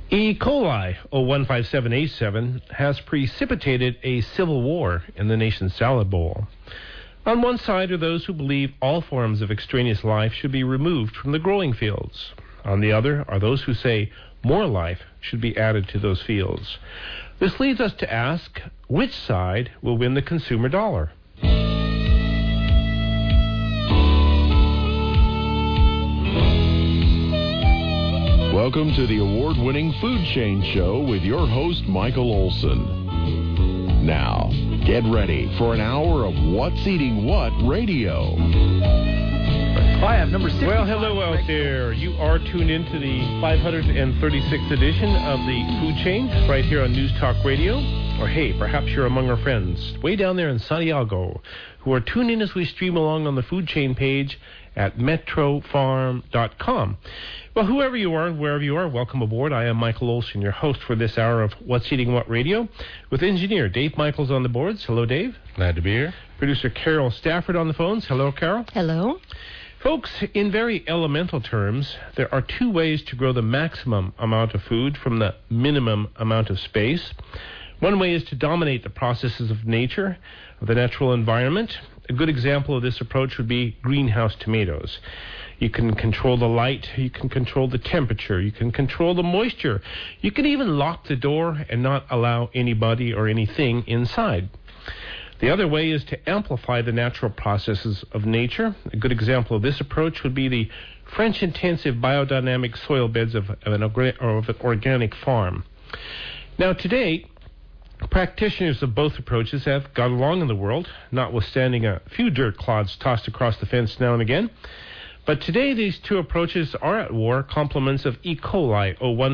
E. coli 015787 has precipitated a civil war in the nation's salad bowl. On one side are those who believe all forms of extraneous life should be removed from the growing fields. On the other are those who say more life should be added to those fields. This leads us to ask, which side will win the consumer dollar? Welcome to the award-winning Food Chain Show with your host, Michael Olson. Now, get ready for an hour of What's Eating What radio. I have number 6. Well, hello out there. You are tuned into the 536th edition of the Food Chain right here on News Talk Radio. Or hey, perhaps you're among our friends way down there in Santiago who are tuned in as we stream along on the Food Chain page at metrofarm.com. Well, whoever you are and wherever you are, welcome aboard. I am Michael Olson, your host for this hour of What's Eating What Radio, with engineer Dave Michaels on the boards. Hello, Dave. Glad to be here. Producer Carol Stafford on the phones. Hello, Carol. Hello. Folks, in very elemental terms, there are two ways to grow the maximum amount of food from the minimum amount of space. One way is to dominate the processes of nature, of the natural environment. A good example of this approach would be greenhouse tomatoes. You can control the light, you can control the temperature, you can control the moisture. You can even lock the door and not allow anybody or anything inside. The other way is to amplify the natural processes of nature. A good example of this approach would be the French-intensive biodynamic soil beds of an organic farm. Now, today, practitioners of both approaches have got along in the world, notwithstanding a few dirt clods tossed across the fence now and again. But today, these two approaches are at war, complements of E. coli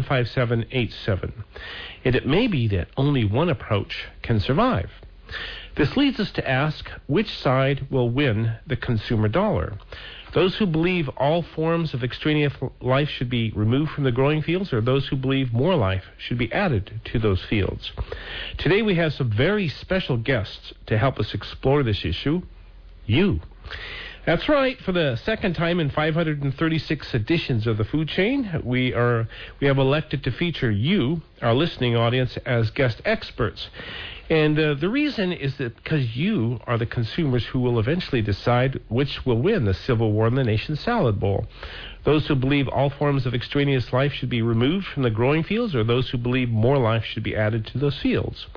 015787. And it may be that only one approach can survive. This leads us to ask, which side will win the consumer dollar? Those who believe all forms of extraneous life should be removed from the growing fields, or those who believe more life should be added to those fields? Today we have some very special guests to help us explore this issue. You. That's right. For the second time in 536 editions of the Food Chain, we have elected to feature you, our listening audience, as guest experts. And the reason is that because you are the consumers who will eventually decide which will win the civil war in the nation's salad bowl. Those who believe all forms of extraneous life should be removed from the growing fields, or those who believe more life should be added to those fields.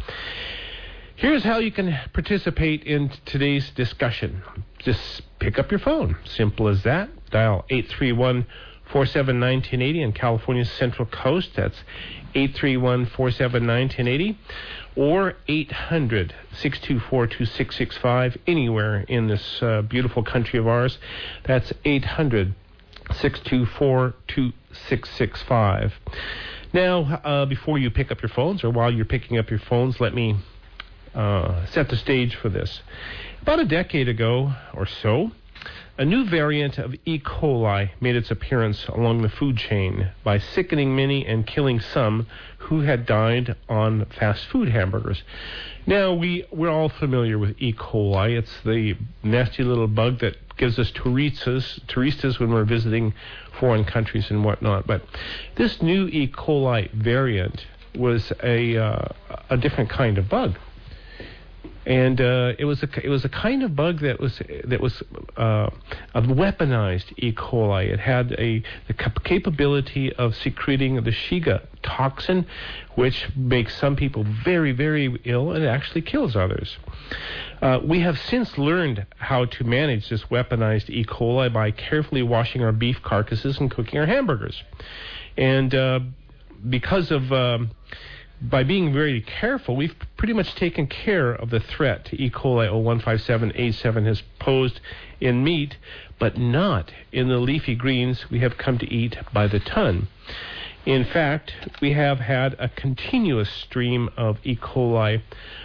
Here's how you can participate in today's discussion. Just pick up your phone. Simple as that. Dial 831-479-1080 in California's Central Coast. That's 831-479-1080. Or 800-624-2665 anywhere in this beautiful country of ours. That's 800-624-2665. Now, before you pick up your phones, or while you're picking up your phones, let me set the stage for this. About a decade ago or so, a new variant of E. coli made its appearance along the food chain by sickening many and killing some who had died on fast food hamburgers. Now, we're all familiar with E. coli. It's the nasty little bug that gives us touristas when we're visiting foreign countries and whatnot. But this new E. coli variant was a different kind of bug. And it was a kind of bug that was a weaponized E. coli. It had the capability of secreting the Shiga toxin, which makes some people very, very ill and actually kills others. We have since learned how to manage this weaponized E. coli by carefully washing our beef carcasses and cooking our hamburgers. And by being very careful, we've pretty much taken care of the threat to E. coli 015787 has posed in meat, but not in the leafy greens we have come to eat by the ton. In fact, we have had a continuous stream of E. coli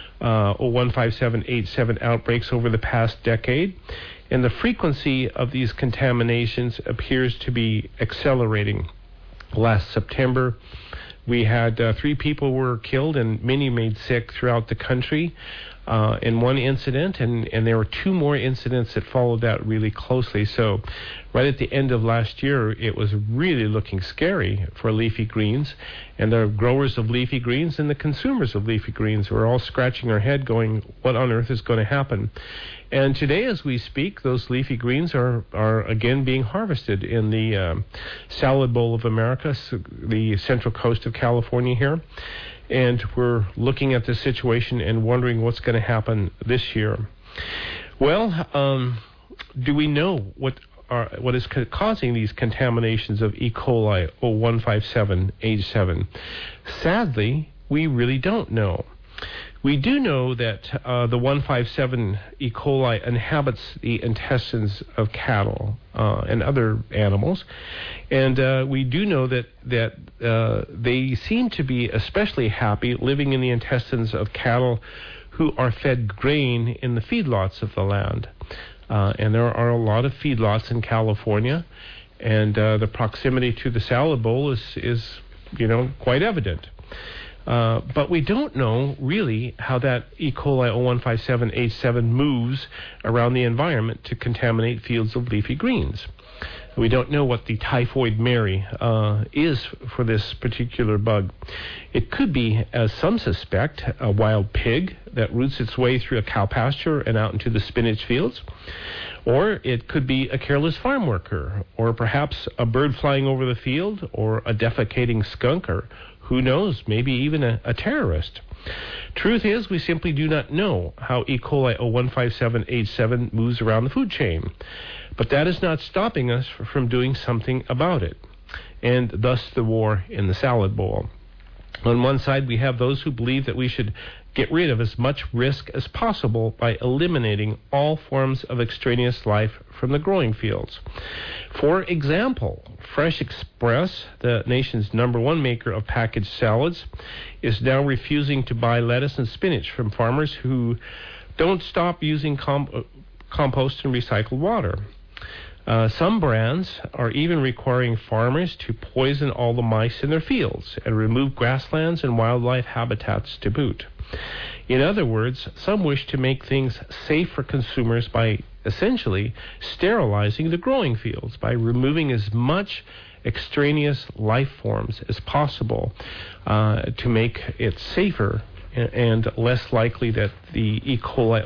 015787 outbreaks over the past decade, and the frequency of these contaminations appears to be accelerating. Last September, we had 3 people were killed and many made sick throughout the country. in one incident, and there were 2 more incidents that followed that really closely. So right at the end of last year, it was really looking scary for leafy greens, and the growers of leafy greens and the consumers of leafy greens were all scratching their head going, what on earth is going to happen? And today, as we speak, those leafy greens are again being harvested in the Salad Bowl of America, the central coast of California here. And we're looking at this situation and wondering what's going to happen this year. Well, do we know what is causing these contaminations of E. coli 0157H7? Sadly, we really don't know. We do know that the 157 E. coli inhabits the intestines of cattle and other animals, and we do know that they seem to be especially happy living in the intestines of cattle who are fed grain in the feedlots of the land. And there are a lot of feedlots in California, and the proximity to the Salad Bowl is quite evident. But we don't know really how that E. coli 0157H7 moves around the environment to contaminate fields of leafy greens. We don't know what the typhoid Mary is for this particular bug. It could be, as some suspect, a wild pig that roots its way through a cow pasture and out into the spinach fields. Or it could be a careless farm worker, or perhaps a bird flying over the field, or a defecating skunk, or who knows, maybe even a terrorist. Truth is, we simply do not know how E. coli 0157H7 moves around the food chain. But that is not stopping us from doing something about it, and thus the war in the Salad Bowl. On one side, we have those who believe that we should get rid of as much risk as possible by eliminating all forms of extraneous life from the growing fields. For example, Fresh Express, the nation's #1 maker of packaged salads, is now refusing to buy lettuce and spinach from farmers who don't stop using compost and recycled water. Some brands are even requiring farmers to poison all the mice in their fields and remove grasslands and wildlife habitats to boot. In other words, some wish to make things safe for consumers by essentially sterilizing the growing fields, by removing as much extraneous life forms as possible to make it safer and less likely that the E. coli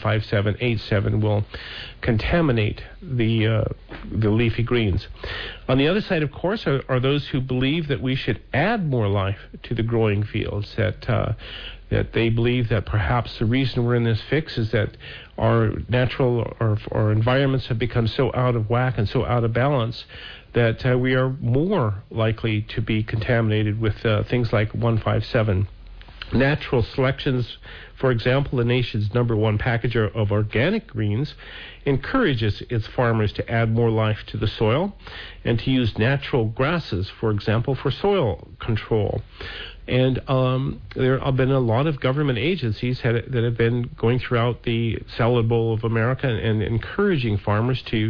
0157H7 will contaminate the leafy greens. On the other side, of course, are those who believe that we should add more life to the growing fields, that they believe that perhaps the reason we're in this fix is that our natural or environments have become so out of whack and so out of balance that we are more likely to be contaminated with things like 157. Natural Selections, for example, the nation's #1 packager of organic greens, encourages its farmers to add more life to the soil and to use natural grasses, for example, for soil control. And there have been a lot of government agencies that have been going throughout the Salad Bowl of America and encouraging farmers to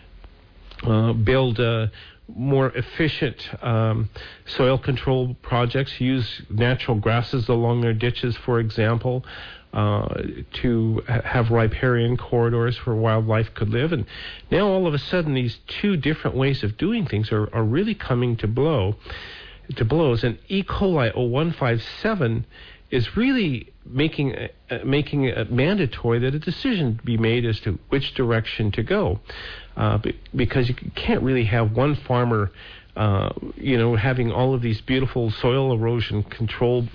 build more efficient soil control projects, use natural grasses along their ditches, for example, to have riparian corridors where wildlife could live. And now all of a sudden these 2 different ways of doing things are really coming to blows. And E. coli 0157 is really making it mandatory that a decision be made as to which direction to go, because you can't really have one farmer, having all of these beautiful soil erosion controlled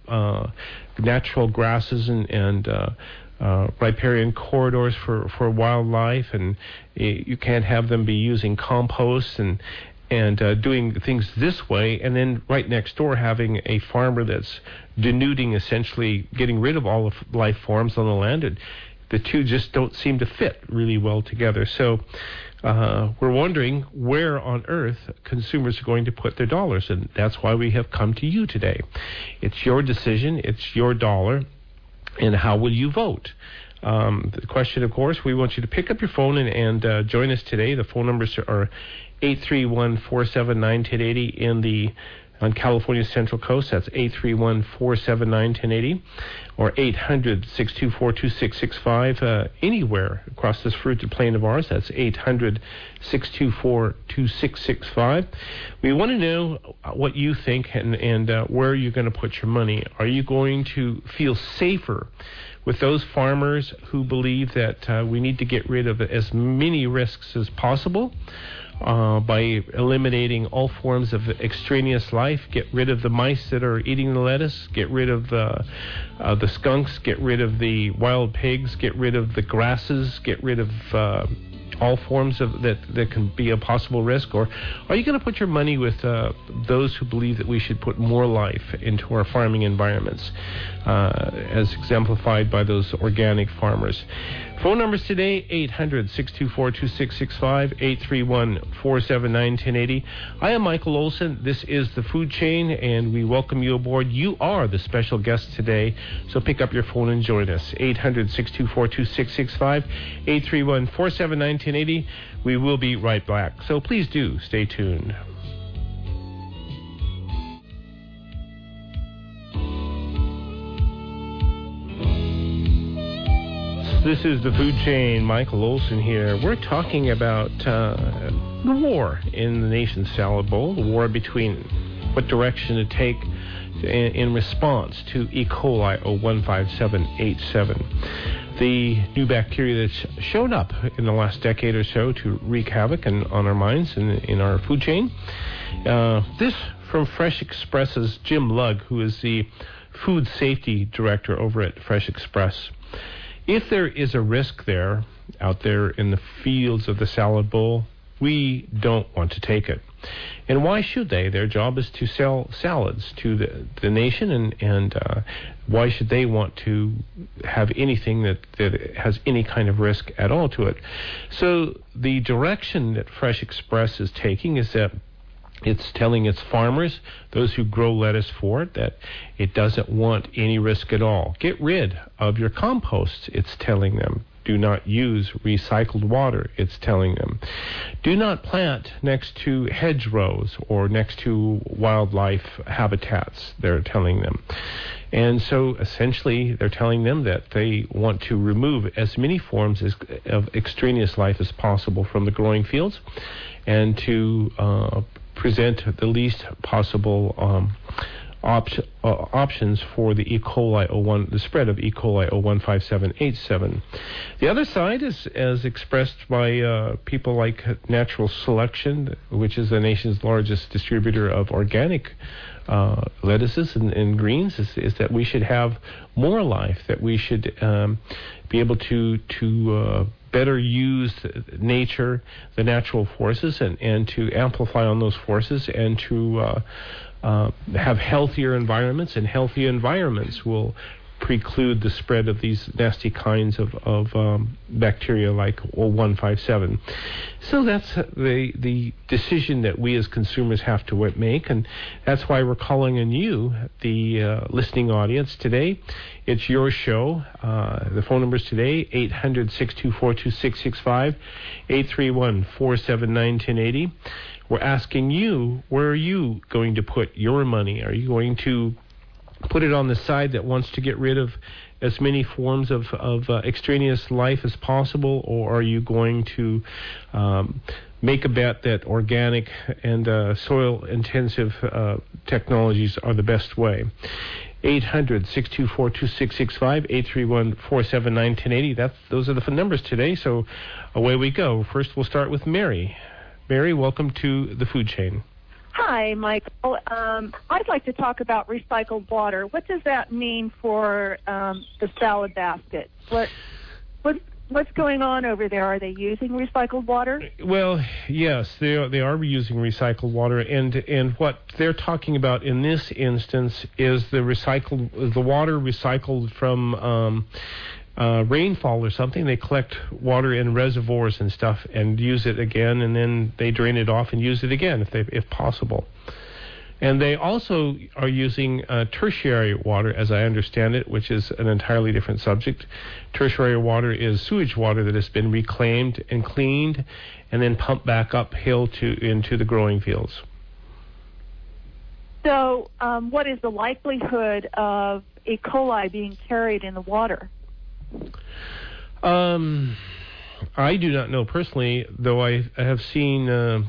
natural grasses and riparian corridors for wildlife, and you can't have them be using compost and doing things this way, and then right next door having a farmer that's denuding, essentially getting rid of all of life forms on the land. And the 2 just don't seem to fit really well together. So we're wondering where on earth consumers are going to put their dollars, and that's why we have come to you today. It's your decision, it's your dollar, and how will you vote? The question, of course, we want you to pick up your phone and join us today. The phone numbers are 831-479-1080 in the On California's Central Coast, that's 831-479-1080 or 800-624-2665. Anywhere across this fruited plain of ours, that's 800-624-2665. We want to know what you think and where you're going to put your money. Are you going to feel safer with those farmers who believe that we need to get rid of as many risks as possible by eliminating all forms of extraneous life, get rid of the mice that are eating the lettuce, get rid of the skunks, get rid of the wild pigs, get rid of the grasses, get rid of all forms of that can be a possible risk? Or are you going to put your money with those who believe that we should put more life into our farming environments, as exemplified by those organic farmers? Phone numbers today, 800-624-2665, 831-479-1080. I am Michael Olson. This is The Food Chain, and we welcome you aboard. You are the special guest today, so pick up your phone and join us. 800-624-2665, 831-479-1080. We will be right back, so please do stay tuned. This is The Food Chain. Michael Olson here. We're talking about the war in the nation's salad bowl, the war between what direction to take in response to E. coli 015787. The new bacteria that's shown up in the last decade or so to wreak havoc on our minds and in our food chain. This from Fresh Express's Jim Lugg, who is the food safety director over at Fresh Express. If there is a risk out there in the fields of the salad bowl, we don't want to take it. And why should they? Their job is to sell salads to the nation, and why should they want to have anything that has any kind of risk at all to it? So the direction that Fresh Express is taking is that it's telling its farmers, those who grow lettuce for it, that it doesn't want any risk at all. Get rid of your compost, it's telling them. Do not use recycled water, it's telling them. Do not plant next to hedgerows or next to wildlife habitats, they're telling them. And so essentially they're telling them that they want to remove as many forms of extraneous life as possible from the growing fields, and to present the least possible options for the E. coli the spread of E. coli 015787. The other side is as expressed by people like Natural Selection, which is the nation's largest distributor of organic lettuces and greens, is that we should have more life, that we should be able to better use nature, the natural forces, and to amplify on those forces, and to have healthier environments, and healthy environments will preclude the spread of these nasty kinds of bacteria like 0157. So that's the decision that we as consumers have to make, and that's why we're calling on you, the listening audience, today. It's your show. The phone numbers today, 800-624-2665, 831-479-1080. We're asking you, where are you going to put your money? Are you going to put it on the side that wants to get rid of as many forms of extraneous life as possible, or are you going to make a bet that organic and soil-intensive technologies are the best way? 800-624-2665, 831-479-1080. Those are the numbers today, so away we go. First, we'll start with Mary. Mary, welcome to The Food Chain. Hi, Michael. I'd like to talk about recycled water. What does that mean for the salad basket? What's going on over there? Are they using recycled water? Well, yes, they are reusing recycled water, and what they're talking about in this instance is the water recycled from rainfall or something. They collect water in reservoirs and stuff and use it again, and then they drain it off and use it again if possible. And they also are using tertiary water, as I understand it, which is an entirely different subject. Tertiary water is sewage water that has been reclaimed and cleaned and then pumped back uphill into the growing fields. So, what is the likelihood of E. coli being carried in the water? I do not know personally, though I have seen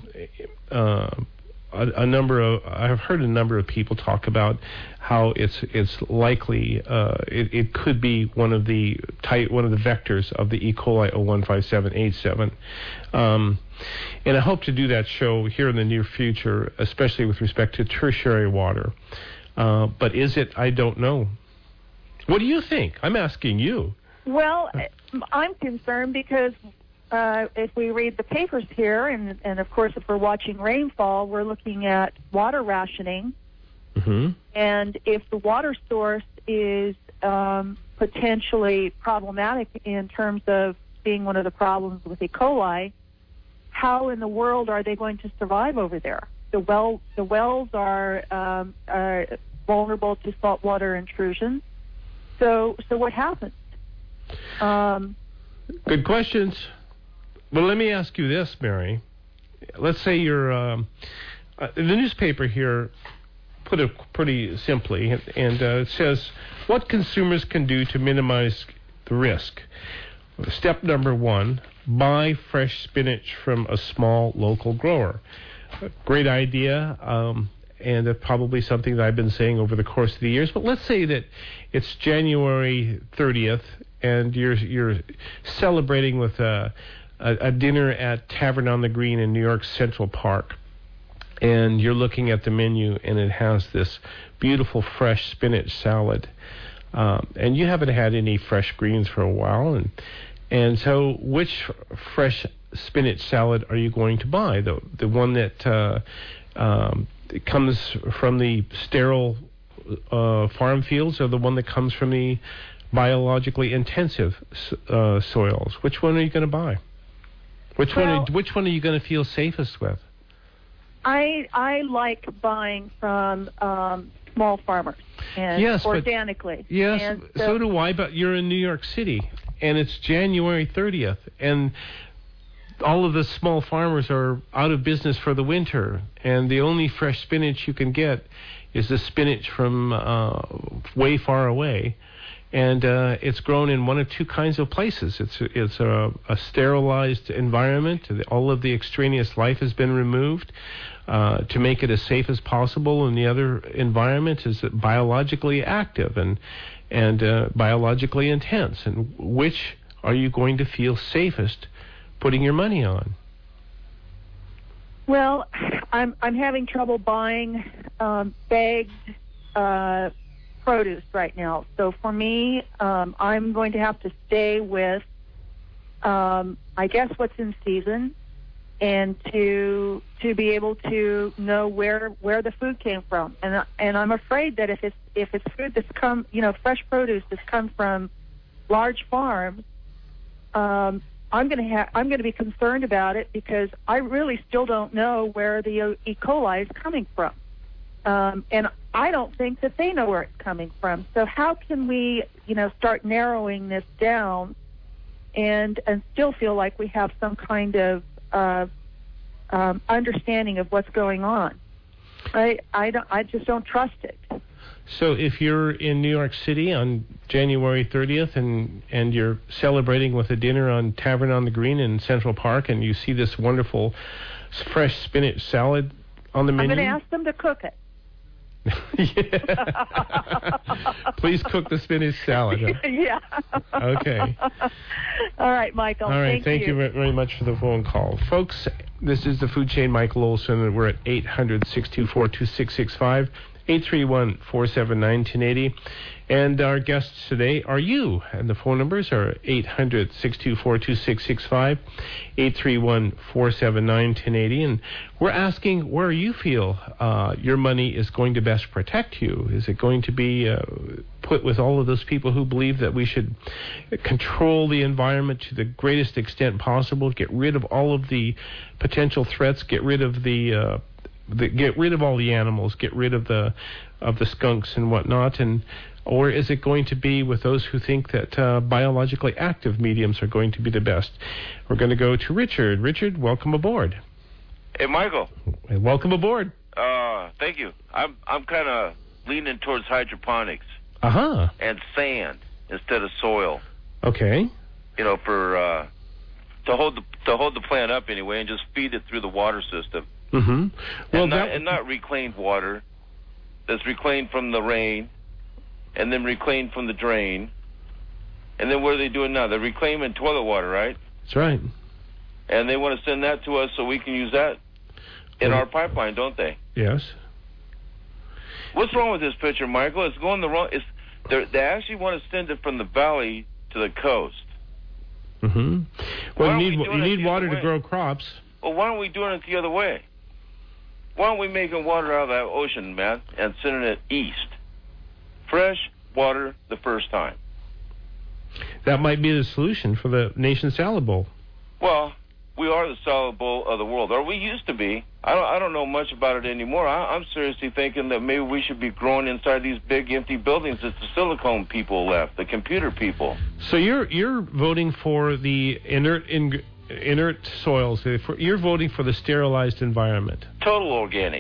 a number of. I have heard a number of people talk about how it's likely it could be one of the vectors of the E. coli 015787. And I hope to do that show here in the near future, especially with respect to tertiary water. But is it? I don't know. What do you think? I'm asking you. Well, I'm concerned because if we read the papers here, and of course if we're watching rainfall, we're looking at water rationing. Mm-hmm. And if the water source is potentially problematic in terms of being one of the problems with E. coli, how in the world are they going to survive over there? The wells are vulnerable to saltwater intrusion. So what happens? Good questions. Well, let me ask you this, Mary. Let's say you're the newspaper here put it pretty simply, and it says what consumers can do to minimize the risk. Step number 1, buy fresh spinach from a small local grower. Great idea, and probably something that I've been saying over the course of the years. But let's say that it's January 30th, and you're celebrating with a dinner at Tavern on the Green in New York Central Park. And you're looking at the menu, and it has this beautiful fresh spinach salad. And you haven't had any fresh greens for a while. And so which fresh spinach salad are you going to buy? The one that comes from the sterile farm fields, or the one that comes from the biologically intensive soils? Which one are you going to buy? Which one are you going to feel safest with? I like buying from small farmers and organically. Yes, and so do I, but you're in New York City, and it's January 30th, and all of the small farmers are out of business for the winter, and the only fresh spinach you can get is the spinach from way far away. And it's grown in one of two kinds of places. It's a sterilized environment. All of the extraneous life has been removed to make it as safe as possible. And the other environment is biologically active and biologically intense. And which are you going to feel safest putting your money on? Well, I'm having trouble buying bagged produce right now. So for me, I'm going to have to stay with, I guess, what's in season, and to be able to know where the food came from. And I'm afraid that if it's food that's fresh produce that's come from large farms, I'm going to be concerned about it because I really still don't know where the E. coli is coming from. And I don't think that they know where it's coming from. So how can we, start narrowing this down and still feel like we have some kind of understanding of what's going on? I just don't trust it. So if you're in New York City on January 30th and you're celebrating with a dinner on Tavern on the Green in Central Park, and you see this wonderful fresh spinach salad on the menu, I'm going to ask them to cook it. Please cook the spinach salad. Huh? Yeah. Okay. All right, Michael. All right. Thank you very much for the phone call. Folks, this is the Food Chain, Michael Olson, and we're at 800-624-2665, 831-479-1080. And our guests today are you. And the phone numbers are 800-624-2665, 831-479-1080. And we're asking where you feel your money is going to best protect you. Is it going to be put with all of those people who believe that we should control the environment to the greatest extent possible, get rid of all of the potential threats, get rid of get rid of all the animals, get rid of the skunks and whatnot, or is it going to be with those who think that biologically active mediums are going to be the best? We're going to go to Richard. Richard, welcome aboard. Hey, Michael. Welcome aboard. Thank you. I'm kind of leaning towards hydroponics Uh-huh. and sand instead of soil. Okay. You know, for to hold the plant up anyway, and just feed it through the water system. Mm-hmm. Well, and not reclaimed water. That's reclaimed from the rain, and then reclaimed from the drain. And then what are they doing now? They're reclaiming toilet water, right? That's right. And they want to send that to us so we can use that in our pipeline, don't they? Yes. What's wrong with this picture, Michael? It's going the wrong. They actually want to send it from the valley to the coast. Mm-hmm. Well, you need water to way? grow crops. Well, why aren't we doing it the other way? Why aren't we making water out of that ocean, Matt, and sending it east? Fresh water the first time. That might be the solution for the nation's salad bowl. Well, we are the salad bowl of the world, or we used to be. I don't know much about it anymore. I'm seriously thinking that maybe we should be growing inside these big empty buildings that the silicone people left, the computer people. So you're voting for the inert soils. You're voting for the sterilized environment. Total organic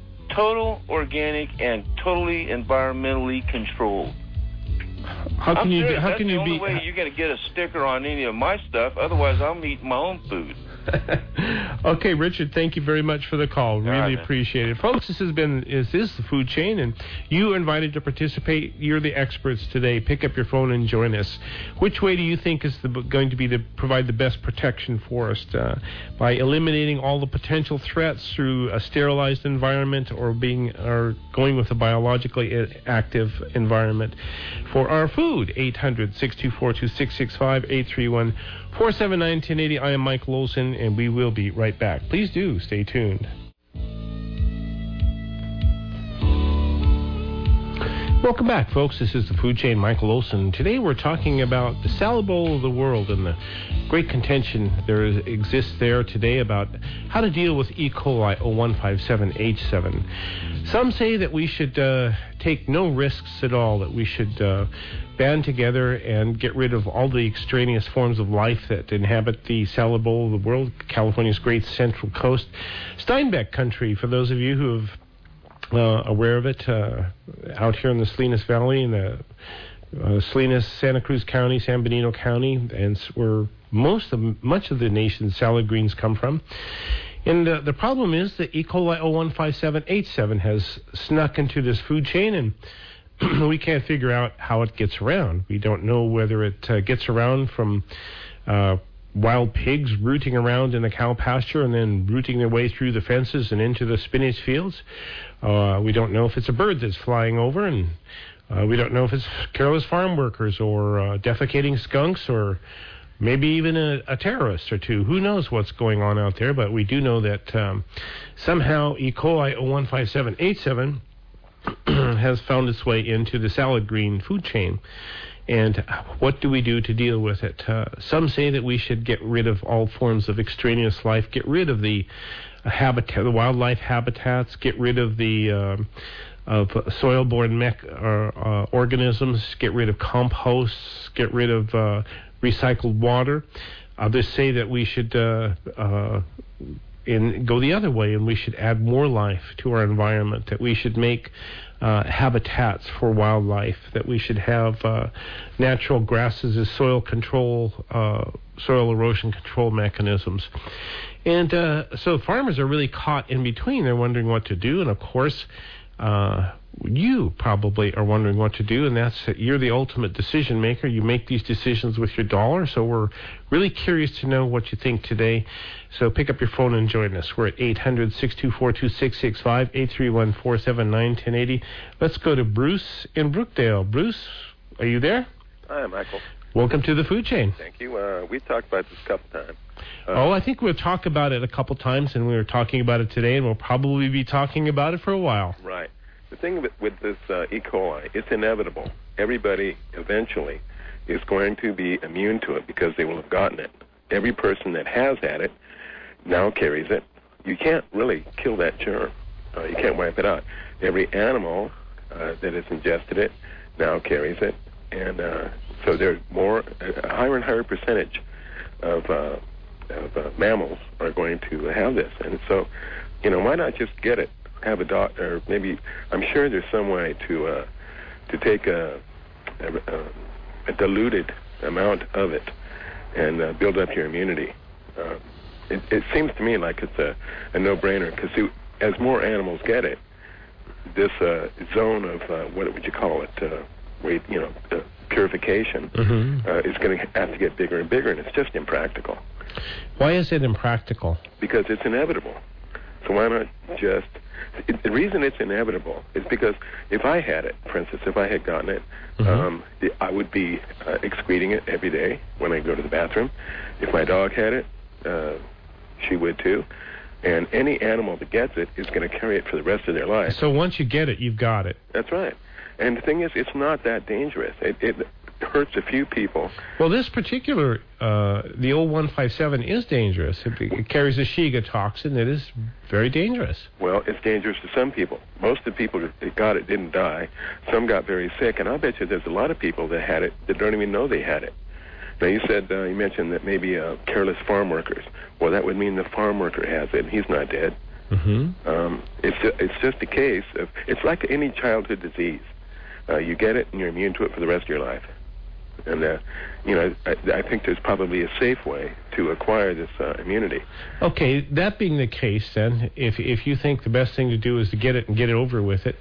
and totally environmentally controlled. How can you be? That's the only way you're going to get a sticker on any of my stuff. Otherwise, I'm eating my own food. Okay, Richard, thank you very much for the call. Really right, appreciate it. Folks, this is the Food Chain, and you are invited to participate. You're the experts today. Pick up your phone and join us. Which way do you think is going to be to provide the best protection for us? By eliminating all the potential threats through a sterilized environment, or going with a biologically active environment for our food? 800-624-2665, 831-479-1080. I am Michael Olson, and we will be right back. Please do stay tuned. Welcome back, folks. This is the Food Chain, Michael Olson. Today we're talking about the salad bowl of the world and the great contention there exists there today about how to deal with E. coli 0157H7. Some say that we should take no risks at all, that we should band together and get rid of all the extraneous forms of life that inhabit the salad bowl of the world, California's great central coast. Steinbeck country, for those of you who have aware of it, out here in the Salinas Valley, in the Salinas, Santa Cruz County, San Benito County, and where much of the nation's salad greens come from. And the problem is that E. coli 0157H7 has snuck into this food chain, and we can't figure out how it gets around. We don't know whether it gets around from wild pigs rooting around in the cow pasture and then rooting their way through the fences and into the spinach fields. We don't know if it's a bird that's flying over, and we don't know if it's careless farm workers or defecating skunks or maybe even a terrorist or two. Who knows what's going on out there, but we do know that somehow E. coli 0157H7 has found its way into the salad green food chain. And what do we do to deal with it? Some say that we should get rid of all forms of extraneous life, get rid of the habitat, the wildlife habitats, get rid of the of soil-borne organisms, get rid of composts, get rid of recycled water. Others say that we should go the other way, and we should add more life to our environment, that we should make habitats for wildlife, that we should have natural grasses as soil erosion control mechanisms. And so farmers are really caught in between. They're wondering what to do, and of course you probably are wondering what to do, and that's that you're the ultimate decision maker. You make these decisions with your dollar, so we're really curious to know what you think today. So pick up your phone and join us. We're at 800-624-2665, 831-479-1080. Let's go to Bruce in Brookdale. Bruce, are you there? Hi, Michael. Welcome to the Food Chain. Thank you. We've talked about this a couple times. I think we'll talk about it a couple times, and we were talking about it today, and we'll probably be talking about it for a while. Right. The thing with this E. coli, it's inevitable. Everybody eventually is going to be immune to it because they will have gotten it. Every person that has had it now carries it. You can't really kill that germ. You can't wipe it out. Every animal that has ingested it now carries it. And so there's a higher and higher percentage of mammals are going to have this. And so, why not just get it have a doctor, or maybe I'm sure there's some way to take a diluted amount of it and build up your immunity. It seems to me like it's a no-brainer, because as more animals get it, this zone of what would you call it? Purification is going to have to get bigger and bigger, and it's just impractical. Why is it impractical? Because it's inevitable. So why not just... The reason it's inevitable is because if I had it, for instance, if I had gotten it, I would be excreting it every day when I go to the bathroom. If my dog had it, she would too. And any animal that gets it is going to carry it for the rest of their life. So once you get it, you've got it. That's right. And the thing is, it's not that dangerous. It hurts a few people. Well, this particular, the old 157 is dangerous. It carries a Shiga toxin that is very dangerous. Well, it's dangerous to some people. Most of the people that got it didn't die. Some got very sick, and I'll bet you there's a lot of people that had it that don't even know they had it. Now, you said, you mentioned that maybe careless farm workers. Well, that would mean the farm worker has it, and he's not dead. It's just a case of, it's like any childhood disease. You get it, and you're immune to it for the rest of your life. And, I think there's probably a safe way to acquire this immunity. Okay, that being the case, then, if you think the best thing to do is to get it and get it over with it,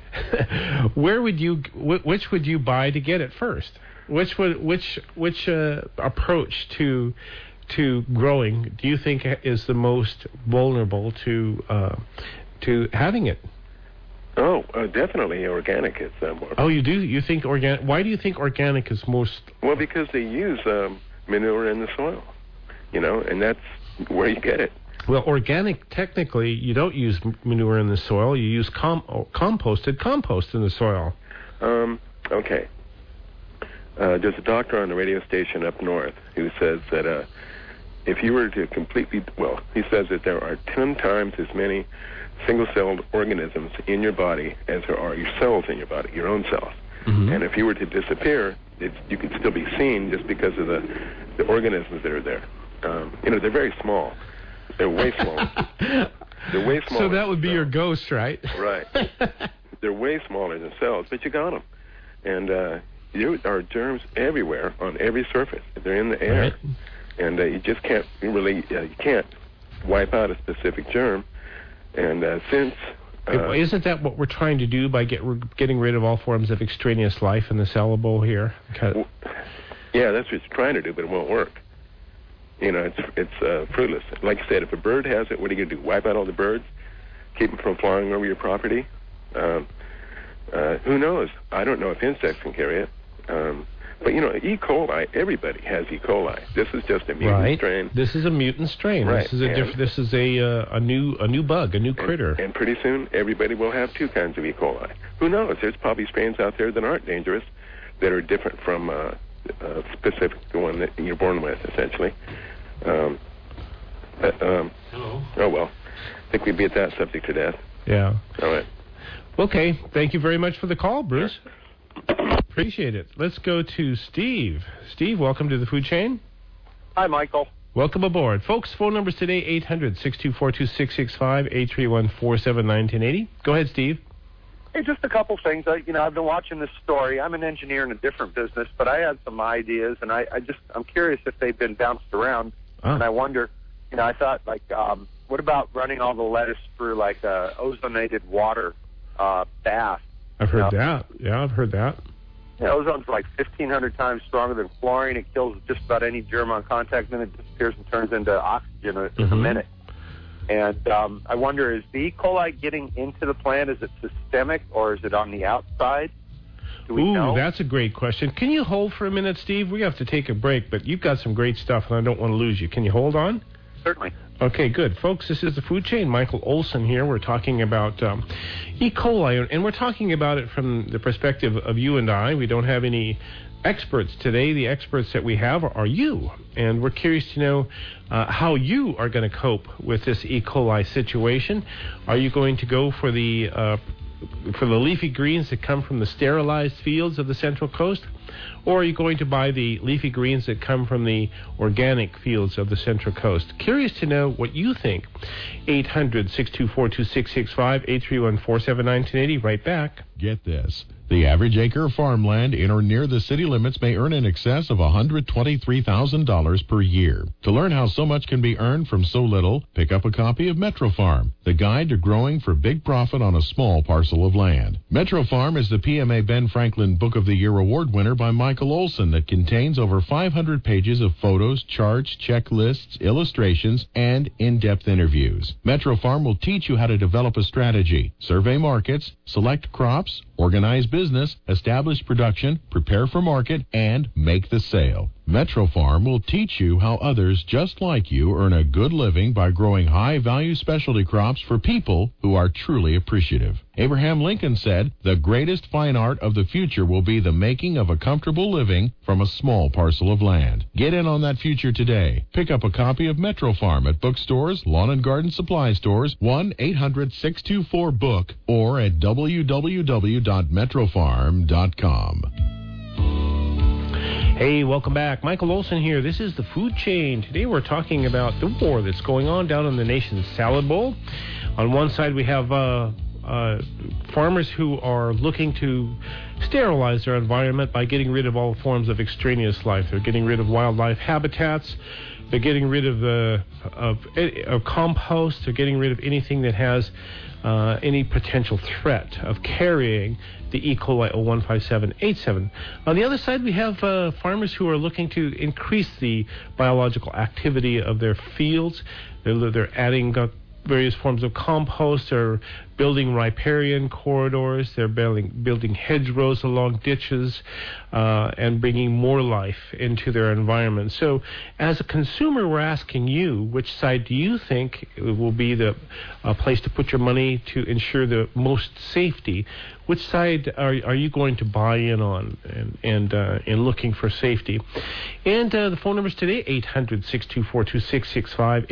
which would you buy to get it first? Which approach to growing do you think is the most vulnerable to having it? Oh, definitely organic is more. Oh, you do? You think organic? Why do you think organic is most? Well, because they use manure in the soil, and that's where you get it. Well, organic, technically, you don't use manure in the soil. You use composted compost in the soil. Okay. There's a doctor on the radio station up north who says that if you were to he says that there are 10 times as many single-celled organisms in your body as there are your cells in your body, your own cells. And if you were to disappear, you could still be seen just because of the organisms that are there. They're very small. They're way smaller. They're way smaller. So that would be your ghost, right? Right. They're way smaller than cells, but you got them. And there are germs everywhere on every surface. They're in the air. Right. And you just can't really, you can't wipe out a specific germ. And since... isn't that what we're trying to do by getting rid of all forms of extraneous life in the cell bowl here? Yeah, that's what you're trying to do, but it won't work. It's fruitless. Like you said, if a bird has it, what are you going to do? Wipe out all the birds? Keep them from flying over your property? Who knows? I don't know if insects can carry it. But, E. coli, everybody has E. coli. This is just a mutant strain. This is a mutant strain. Right. This is a new bug, a new critter. And pretty soon, everybody will have 2 kinds of E. coli. Who knows? There's probably strains out there that aren't dangerous, that are different from specific the one that you're born with, essentially. Hello. Oh, well. I think we beat that subject to death. Yeah. All right. Okay. Thank you very much for the call, Bruce. Appreciate it. Let's go to Steve. Steve, welcome to the food chain. Hi, Michael. Welcome aboard. Folks, phone numbers today, 800-624-2665, 831-479-1080. Go ahead, Steve. Hey, just a couple things. I've been watching this story. I'm an engineer in a different business, but I had some ideas, and I'm curious if they've been bounced around. And I wonder, I thought, what about running all the lettuce through, ozonated water bath? I've heard that. Yeah, I've heard that. Ozone's 1,500 times stronger than chlorine. It kills just about any germ on contact, then it disappears and turns into oxygen in a minute. And I wonder, is the E. coli getting into the plant? Is it systemic, or is it on the outside? Do we know? That's a great question. Can you hold for a minute, Steve? We have to take a break, but you've got some great stuff, and I don't want to lose you. Can you hold on? Certainly. Okay, good. Folks, this is the Food Chain. Michael Olson here. We're talking about E. coli, and we're talking about it from the perspective of you and I. We don't have any experts today. The experts that we have are you, and we're curious to know how you are going to cope with this E. coli situation. Are you going to go for the for the leafy greens that come from the sterilized fields of the Central Coast? Or are you going to buy the leafy greens that come from the organic fields of the Central Coast? Curious to know what you think. 800-624-2665, 831-479-1080. Right back. Get this. The average acre of farmland in or near the city limits may earn in excess of $123,000 per year. To learn how so much can be earned from so little, pick up a copy of Metro Farm, the guide to growing for big profit on a small parcel of land. Metro Farm is the PMA Ben Franklin Book of the Year award winner by Michael Olson that contains over 500 pages of photos, charts, checklists, illustrations, and in-depth interviews. Metro Farm will teach you how to develop a strategy, survey markets, select crops, organize business, establish production, prepare for market, and make the sale. Metro Farm will teach you how others just like you earn a good living by growing high-value specialty crops for people who are truly appreciative. Abraham Lincoln said, "The greatest fine art of the future will be the making of a comfortable living from a small parcel of land." Get in on that future today. Pick up a copy of Metro Farm at bookstores, lawn and garden supply stores, 1-800-624-BOOK, or at www.metrofarm.com. Hey, welcome back. Michael Olson here. This is the Food Chain. Today we're talking about the war that's going on down in the nation's salad bowl. On one side we have farmers who are looking to sterilize their environment by getting rid of all forms of extraneous life. They're getting rid of wildlife habitats. They're getting rid of compost. They're getting rid of anything that has any potential threat of carrying the E. coli 015787. On the other side, we have farmers who are looking to increase the biological activity of their fields. They're adding various forms of compost. They're building riparian corridors. They're building hedgerows along ditches and bringing more life into their environment. So as a consumer, we're asking you, which side do you think will be the place to put your money to ensure the most safety? Which side are you going to buy in on in looking for safety? And the phone numbers today, 800-624-2665,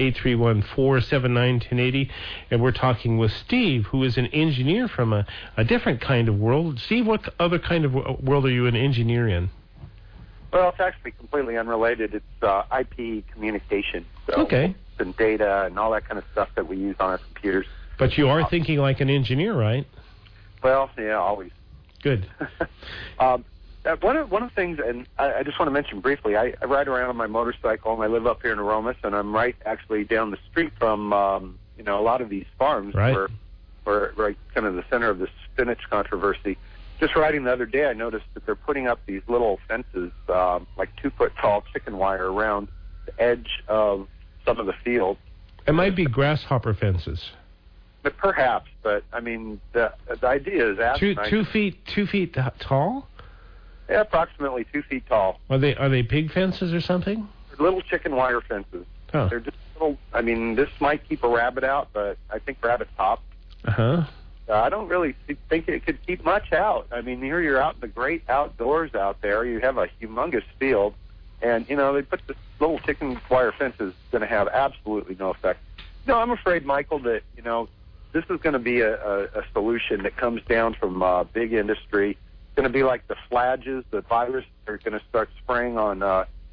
831-479-1080. And we're talking with Steve, who is an engineer from a different kind of world. Steve, what other kind of world are you an engineer in? Well, it's actually completely unrelated. It's IP communication. So okay. And data and all that kind of stuff that we use on our computers. But you are thinking like an engineer, right? Well, yeah, always. Good. One of the things, and I just want to mention briefly, I ride around on my motorcycle, and I live up here in Aromas, and I'm right actually down the street from a lot of these farms. Right. We're right kind of the center of the spinach controversy. Just riding the other day, I noticed that they're putting up these little fences, like 2-foot tall chicken wire around the edge of some of the fields. It might be grasshopper fences. But perhaps, but I mean, the idea is asinine. 2 feet tall? Yeah, approximately 2 feet tall. Are they pig fences or something? They're little chicken wire fences. Huh. They're just little. I mean, this might keep a rabbit out, but I think rabbits hop. Uh-huh. I don't really think it could keep much out. I mean, here you're out in the great outdoors out there. You have a humongous field, and, they put this little chicken wire fence is going to have absolutely no effect. No, I'm afraid, Michael, that, this is going to be a solution that comes down from big industry. It's going to be like the flages, the virus are going to start spraying on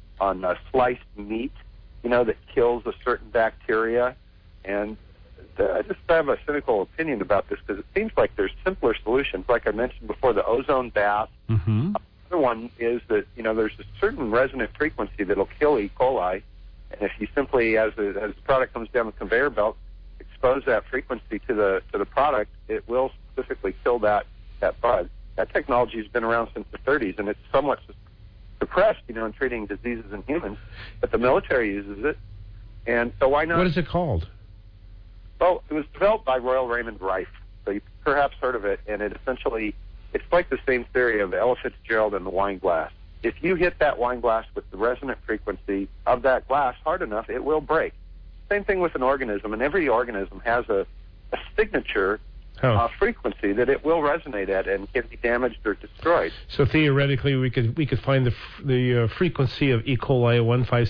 sliced meat, that kills a certain bacteria. And I just have a cynical opinion about this because it seems like there's simpler solutions. Like I mentioned before, the ozone bath. Mm-hmm. Another one is that, there's a certain resonant frequency that'll kill E. coli. And if you simply, as the product comes down the conveyor belt, expose that frequency to the product, it will specifically kill that bug. That technology has been around since the 30s, and it's somewhat suppressed, in treating diseases in humans. But the military uses it, and so why not? What is it called? Well, it was developed by Royal Raymond Rife, so you perhaps heard of it. And it's like the same theory of Ella Fitzgerald and the wine glass. If you hit that wine glass with the resonant frequency of that glass hard enough, it will break. Same thing with an organism, and every organism has a signature frequency that it will resonate at and can be damaged or destroyed. So theoretically, we could find the frequency of E. coli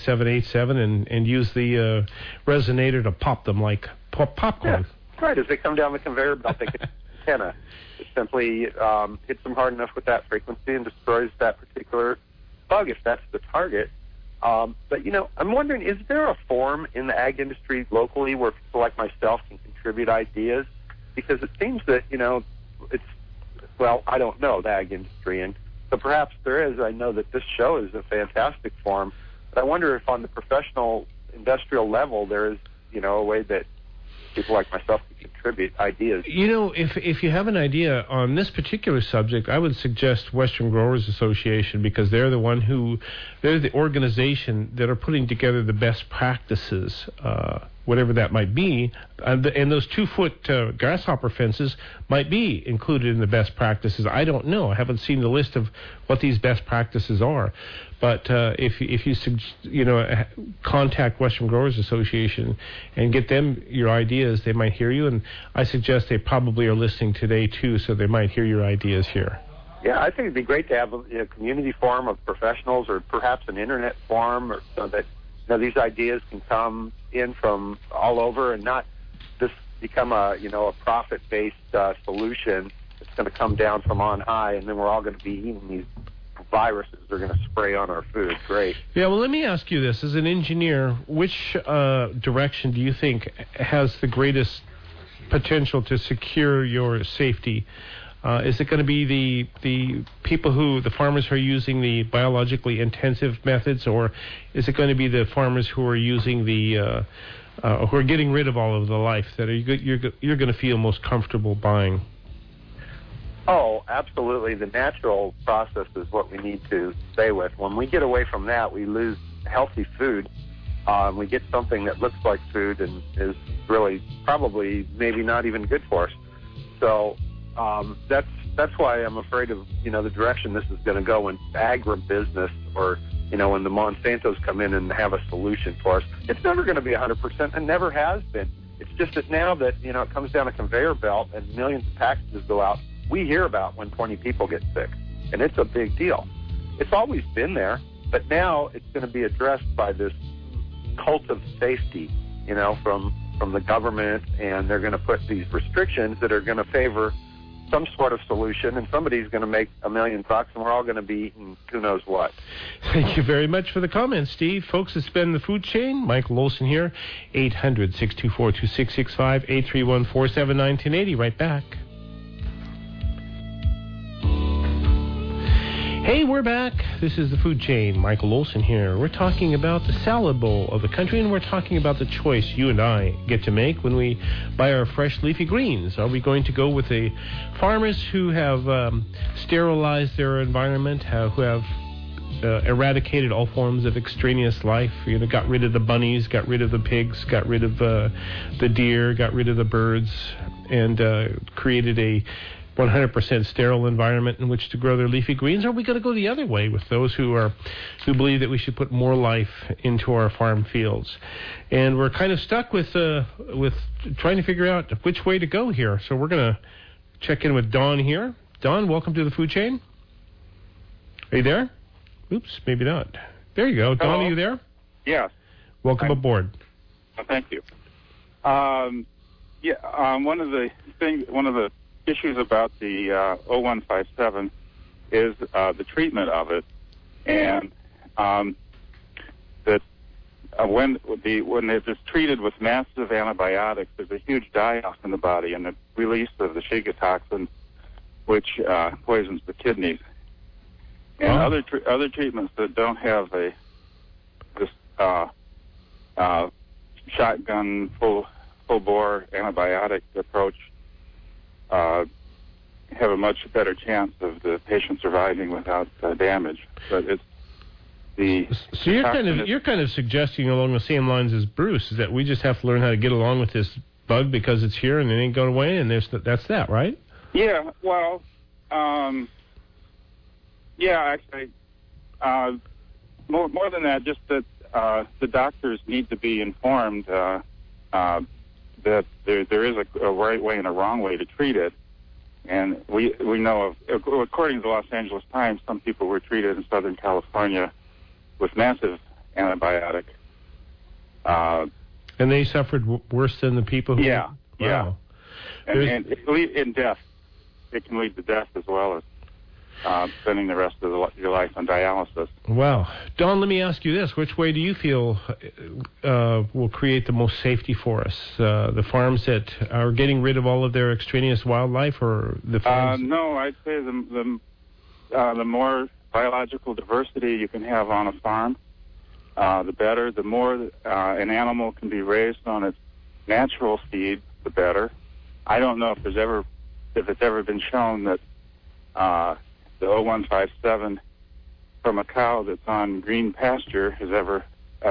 15787 and use the resonator to pop them like popcorn. Yeah, right. As they come down the conveyor belt, they can antenna. It simply hits them hard enough with that frequency and destroys that particular bug if that's the target. But, I'm wondering, is there a forum in the ag industry locally where people like myself can contribute ideas? Because it seems that, I don't know the ag industry, and so perhaps there is. I know that this show is a fantastic forum, but I wonder if on the professional industrial level there is, a way that people like myself can contribute ideas. If you have an idea on this particular subject, I would suggest Western Growers Association, because they're the organization that are putting together the best practices, whatever that might be, and those 2-foot grasshopper fences might be included in the best practices. I don't know. I haven't seen the list of what these best practices are. But if you contact Western Growers Association and get them your ideas, they might hear you. And I suggest they probably are listening today too, so they might hear your ideas here. Yeah, I think it'd be great to have a community forum of professionals, or perhaps an internet forum, or so that these ideas can come in from all over and not just become a profit-based solution that's going to come down from on high, and then we're all going to be eating these viruses are going to spray on our food. Great. Yeah, well, let me ask you this. As an engineer, which direction do you think has the greatest potential to secure your safety? Is it going to be the farmers who are using the biologically intensive methods, or is it going to be the farmers who are using who are getting rid of all of the life that you're going to feel most comfortable buying? Oh, absolutely. The natural process is what we need to stay with. When we get away from that, we lose healthy food. We get something that looks like food and is really probably maybe not even good for us. So that's why I'm afraid of the direction this is going to go in agribusiness, or when the Monsantos come in and have a solution for us. It's never going to be 100%, and never has been. It's just that now that it comes down a conveyor belt and millions of packages go out, we hear about when 20 people get sick, and it's a big deal. It's always been there, but now it's going to be addressed by this cult of safety, from the government, and they're going to put these restrictions that are going to favor some sort of solution, and somebody's going to make $1 million, and we're all going to be eating who knows what. Thank you very much for the comments, Steve. Folks, it's been the Food Chain. Michael Olson here, 800-624-2665, 831-479-1080. Right back. Hey, we're back. This is the Food Chain. Michael Olson here. We're talking about the salad bowl of the country, and we're talking about the choice you and I get to make when we buy our fresh leafy greens. Are we going to go with the farmers who have sterilized their environment, who have eradicated all forms of extraneous life, got rid of the bunnies, got rid of the pigs, got rid of the deer, got rid of the birds, and created a 100% sterile environment in which to grow their leafy greens? Or are we going to go the other way with those who believe that we should put more life into our farm fields? And we're kind of stuck with trying to figure out which way to go here. So we're going to check in with Don here. Don, welcome to the Food Chain. Are you there? Oops, maybe not. There you go. Hello. Don, are you there? Yes. Welcome aboard. Thank you. One of the issues about the 0157 is the treatment of it, and that when it is treated with massive antibiotics, there's a huge die-off in the body and the release of the Shiga toxin, which poisons the kidneys. And other treatments that don't have this shotgun full bore antibiotic approach have a much better chance of the patient surviving without damage. But it's so you're kind of suggesting along the same lines as Bruce, is that we just have to learn how to get along with this bug because it's here and it ain't going away, and that's that, right? Yeah. Well, actually, more than that, just that the doctors need to be informed that there is a right way and a wrong way to treat it. And we know of, according to the Los Angeles Times, some people were treated in Southern California with massive antibiotic. And they suffered worse than the people who... Yeah, wow. And in death it can lead to death as well as spending the rest of your life on dialysis. Wow. Don, let me ask you this. Which way do you feel will create the most safety for us? The farms that are getting rid of all of their extraneous wildlife, or the farms? No, I'd say the more biological diversity you can have on a farm, the better. The more an animal can be raised on its natural feed, the better. I don't know if it's ever been shown that the 0157 from a cow that's on green pasture has ever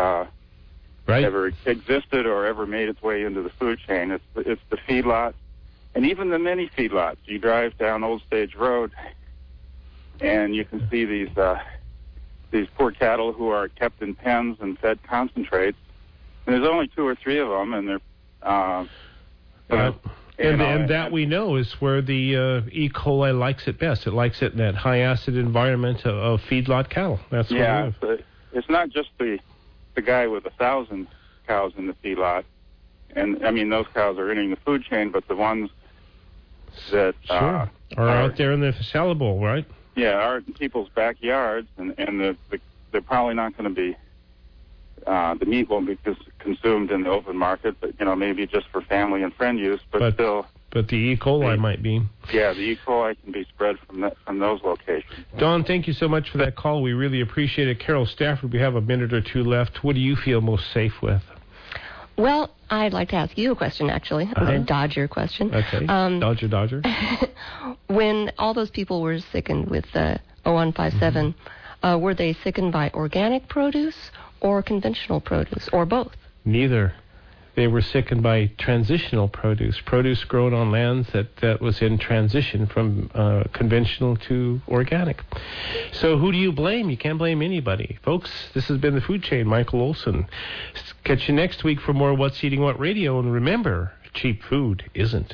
existed or ever made its way into the food chain. It's the feedlot, and even the mini feedlots. You drive down Old Stage Road, and you can see these poor cattle who are kept in pens and fed concentrates. And there's only 2 or 3 of them, and they're And that we know is where the E. coli likes it best. It likes it in that high-acid environment of feedlot cattle. That's where they live. It's not just the guy with 1,000 cows in the feedlot. And, I mean, those cows are entering the food chain, but the ones that are out there in the salad bowl, right? Yeah, are in people's backyards, and they're probably not going to be, the meat won't be consumed in the open market, but, maybe just for family and friend use, but still. But the E. coli might be. Yeah, the E. coli can be spread from those locations. Don, thank you so much for that call. We really appreciate it. Carol Stafford, we have a minute or two left. What do you feel most safe with? Well, I'd like to ask you a question, actually. A Dodger question. Okay. Dodger. When all those people were sickened with 0157, were they sickened by organic produce or conventional produce, or both? Neither. They were sickened by transitional produce grown on lands that was in transition from conventional to organic. So who do you blame? You can't blame anybody. Folks, this has been The Food Chain. Michael Olson. Catch you next week for more What's Eating What Radio. And remember, cheap food isn't.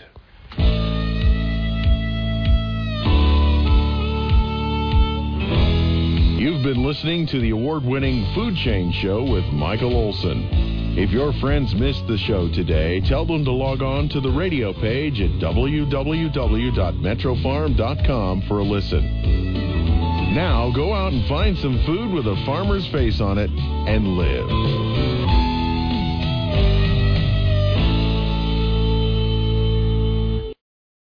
You've been listening to the award-winning Food Chain Show with Michael Olson. If your friends missed the show today, tell them to log on to the radio page at www.metrofarm.com for a listen. Now, go out and find some food with a farmer's face on it and live.